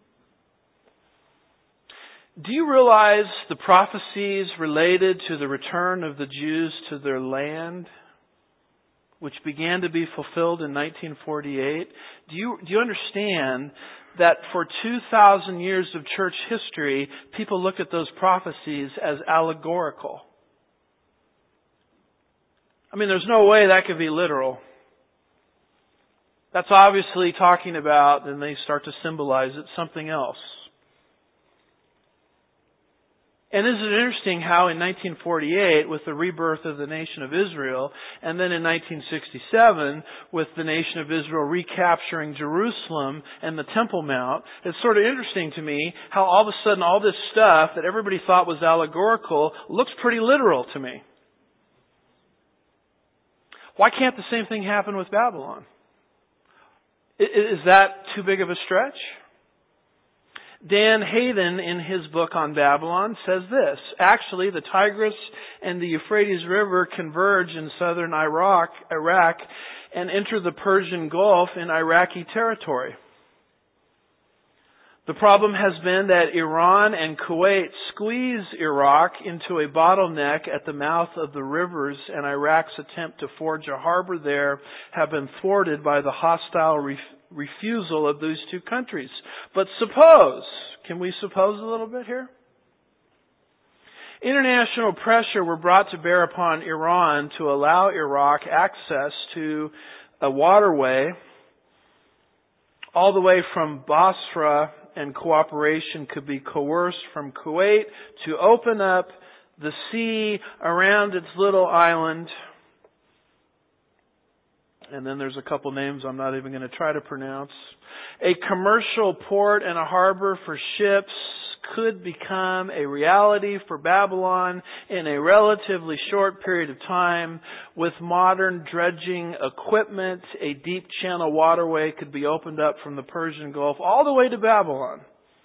Do you realize the prophecies related to the return of the Jews to their land, which began to be fulfilled in nineteen forty-eight? Do you, do you understand that for two thousand years of church history, people look at those prophecies as allegorical? I mean, there's no way that could be literal. That's obviously talking about, and they start to symbolize it, something else. And isn't it interesting how in nineteen forty-eight, with the rebirth of the nation of Israel, and then in nineteen sixty-seven, with the nation of Israel recapturing Jerusalem and the Temple Mount, it's sort of interesting to me how all of a sudden all this stuff that everybody thought was allegorical looks pretty literal to me. Why can't the same thing happen with Babylon? Is that too big of a stretch? Dan Hayden, in his book on Babylon, says this: actually, the Tigris and the Euphrates River converge in southern Iraq, Iraq and enter the Persian Gulf in Iraqi territory. The problem has been that Iran and Kuwait squeeze Iraq into a bottleneck at the mouth of the rivers, and Iraq's attempt to forge a harbor there have been thwarted by the hostile ref- refusal of those two countries. But suppose, can we suppose a little bit here? International pressure were brought to bear upon Iran to allow Iraq access to a waterway all the way from Basra, and cooperation could be coerced from Kuwait to open up the sea around its little island. And then there's a couple names I'm not even going to try to pronounce. A commercial port and a harbor for ships could become a reality for Babylon in a relatively short period of time. With modern dredging equipment, a deep channel waterway could be opened up from the Persian Gulf all the way to Babylon.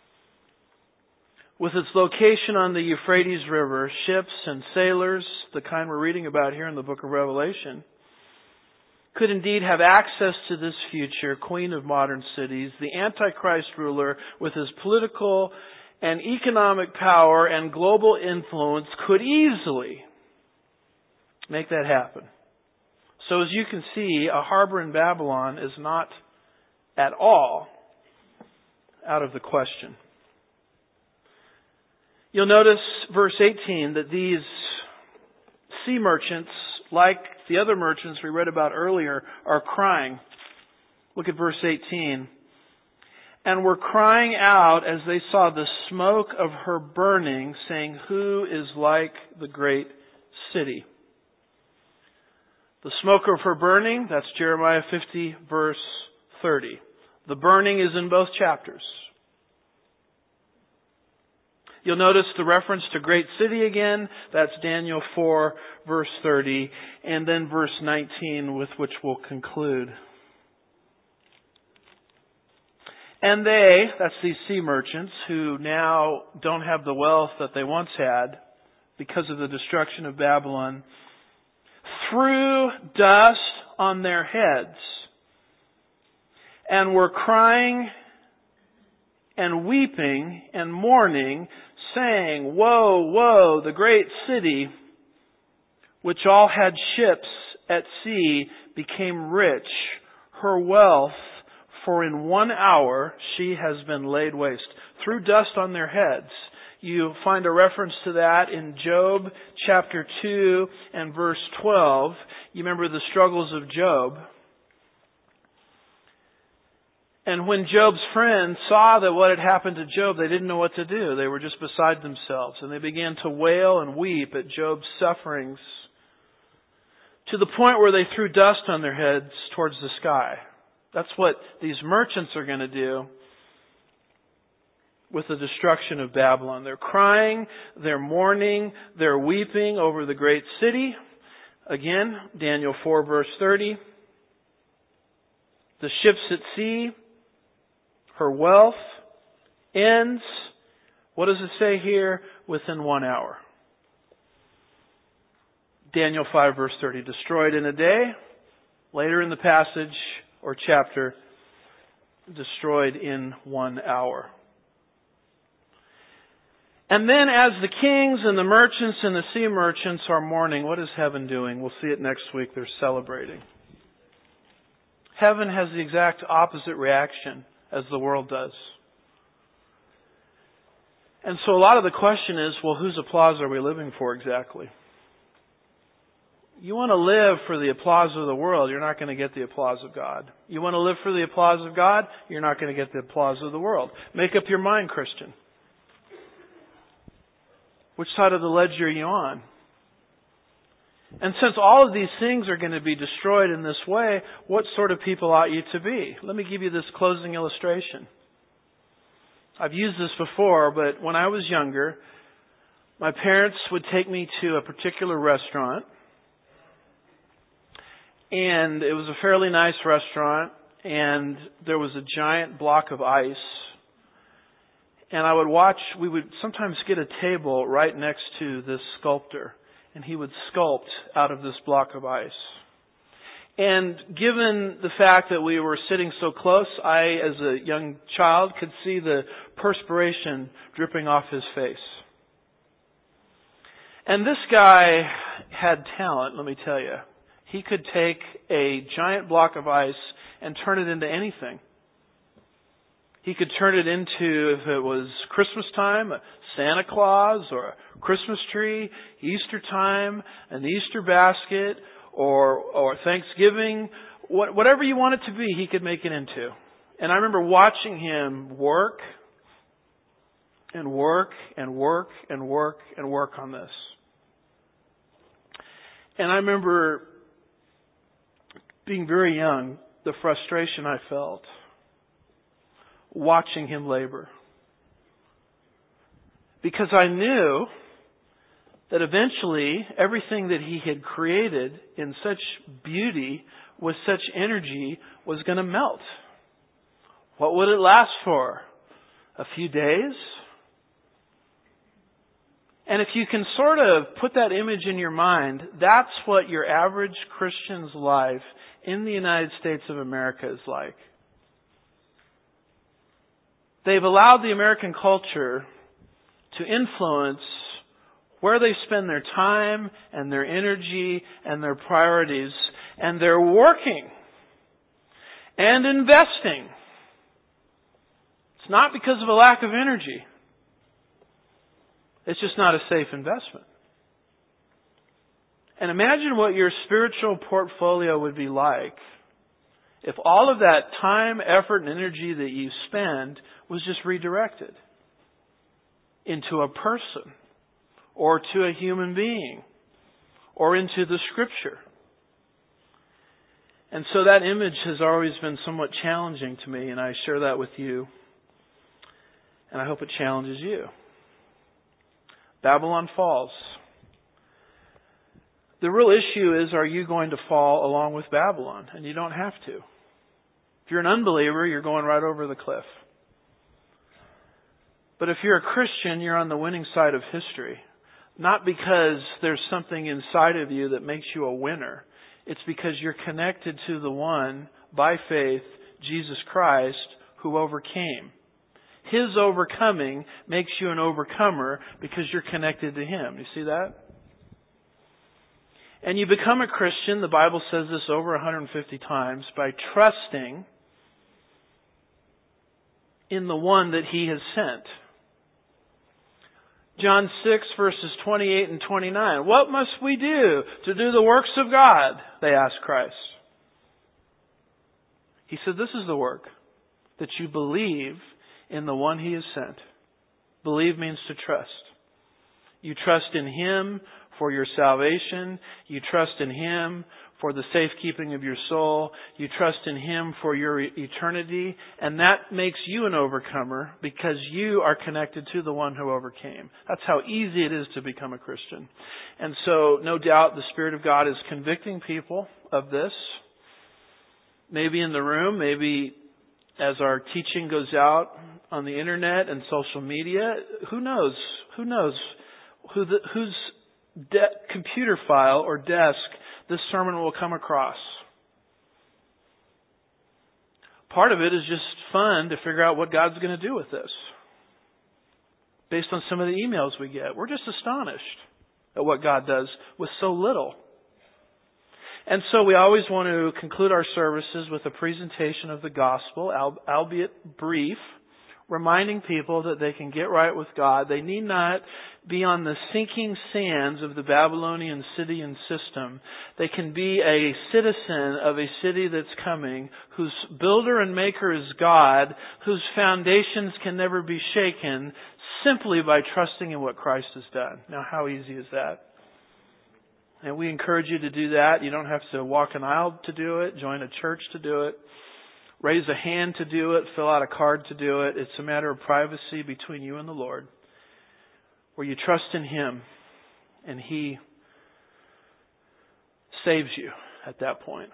With its location on the Euphrates River, ships and sailors, the kind we're reading about here in the book of Revelation, could indeed have access to this future queen of modern cities. The Antichrist ruler, with his political and economic power and global influence, could easily make that happen. So as you can see, a harbor in Babylon is not at all out of the question. You'll notice verse eighteen that these sea merchants, like the other merchants we read about earlier, are crying. Look at verse eighteen. And were crying out as they saw the smoke of her burning, saying, "Who is like the great city?" The smoke of her burning, that's Jeremiah fifty, verse thirty. The burning is in both chapters. You'll notice the reference to great city again. That's Daniel four, verse thirty. And then verse nineteen, with which we'll conclude. And they, that's these sea merchants who now don't have the wealth that they once had because of the destruction of Babylon, threw dust on their heads and were crying and weeping and mourning, saying, "Woe, woe, the great city, which all had ships at sea, became rich. Her wealth, for in one hour she has been laid waste." Threw dust on their heads. You find a reference to that in Job chapter two and verse twelve. You remember the struggles of Job. And when Job's friends saw that what had happened to Job, they didn't know what to do. They were just beside themselves. And they began to wail and weep at Job's sufferings to the point where they threw dust on their heads towards the sky. That's what these merchants are going to do with the destruction of Babylon. They're crying, they're mourning, they're weeping over the great city. Again, Daniel four verse thirty. The ships at sea, her wealth ends, what does it say here? Within one hour. Daniel five verse thirty, destroyed in a day. Later in the passage or chapter, destroyed in one hour. And then as the kings and the merchants and the sea merchants are mourning, what is heaven doing? We'll see it next week. They're celebrating. Heaven has the exact opposite reaction as the world does. And so a lot of the question is, well, whose applause are we living for exactly? You want to live for the applause of the world, you're not going to get the applause of God. You want to live for the applause of God, you're not going to get the applause of the world. Make up your mind, Christian. Which side of the ledger are you on? And since all of these things are going to be destroyed in this way, what sort of people ought you to be? Let me give you this closing illustration. I've used this before, but when I was younger, my parents would take me to a particular restaurant. And it was a fairly nice restaurant, and there was a giant block of ice. And I would watch, we would sometimes get a table right next to this sculptor, and he would sculpt out of this block of ice. And given the fact that we were sitting so close, I, as a young child, could see the perspiration dripping off his face. And this guy had talent, let me tell you. He could take a giant block of ice and turn it into anything. He could turn it into, if it was Christmas time, a Santa Claus or a Christmas tree, Easter time, an Easter basket, or or Thanksgiving, what, whatever you want it to be, he could make it into. And I remember watching him work and work and work and work and work on this. And I remember being very young, the frustration I felt watching him labor. Because I knew that eventually everything that he had created in such beauty, with such energy, was going to melt. What would it last for? A few days? And if you can sort of put that image in your mind, that's what your average Christian's life in the United States of America is like. They've allowed the American culture to influence where they spend their time and their energy and their priorities, and they're working and investing. It's not because of a lack of energy. It's just not a safe investment. And imagine what your spiritual portfolio would be like if all of that time, effort, and energy that you spend was just redirected into a person or to a human being or into the Scripture. And so that image has always been somewhat challenging to me, and I share that with you. And I hope it challenges you. Babylon falls. The real issue is, are you going to fall along with Babylon? And you don't have to. If you're an unbeliever, you're going right over the cliff. But if you're a Christian, you're on the winning side of history. Not because there's something inside of you that makes you a winner. It's because you're connected to the one, by faith, Jesus Christ, who overcame. His overcoming makes you an overcomer because you're connected to Him. You see that? And you become a Christian, the Bible says this over one hundred fifty times, by trusting in the one that He has sent. John six verses twenty-eight and twenty-nine. What must we do to do the works of God? They asked Christ. He said, this is the work, that you believe in the one He has sent. Believe means to trust. You trust in Him for your salvation. You trust in Him for the safekeeping of your soul. You trust in Him for your eternity. And that makes you an overcomer because you are connected to the one who overcame. That's how easy it is to become a Christian. And so, no doubt, the Spirit of God is convicting people of this. Maybe in the room, maybe as our teaching goes out on the internet and social media. Who knows? Who knows who the, whose de- computer file or desk this sermon will come across. Part of it is just fun to figure out what God's going to do with this. Based on some of the emails we get, we're just astonished at what God does with so little. And so we always want to conclude our services with a presentation of the gospel, albeit brief, reminding people that they can get right with God. They need not be on the sinking sands of the Babylonian city and system. They can be a citizen of a city that's coming, whose builder and maker is God, whose foundations can never be shaken, simply by trusting in what Christ has done. Now, how easy is that? And we encourage you to do that. You don't have to walk an aisle to do it, join a church to do it, raise a hand to do it, fill out a card to do it. It's a matter of privacy between you and the Lord, where you trust in Him and He saves you at that point.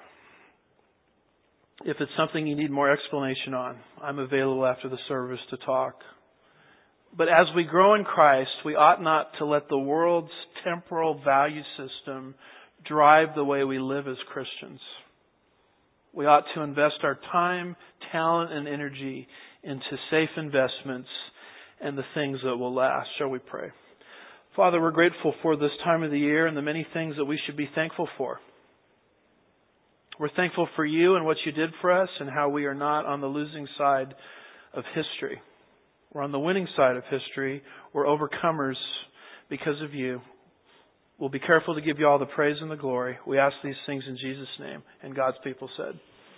If it's something you need more explanation on, I'm available after the service to talk. But as we grow in Christ, we ought not to let the world's temporal value system drive the way we live as Christians. We ought to invest our time, talent, and energy into safe investments and the things that will last. Shall we pray? Father, we're grateful for this time of the year and the many things that we should be thankful for. We're thankful for You and what You did for us and how we are not on the losing side of history. We're on the winning side of history. We're overcomers because of You. We'll be careful to give You all the praise and the glory. We ask these things in Jesus' name. And God's people said,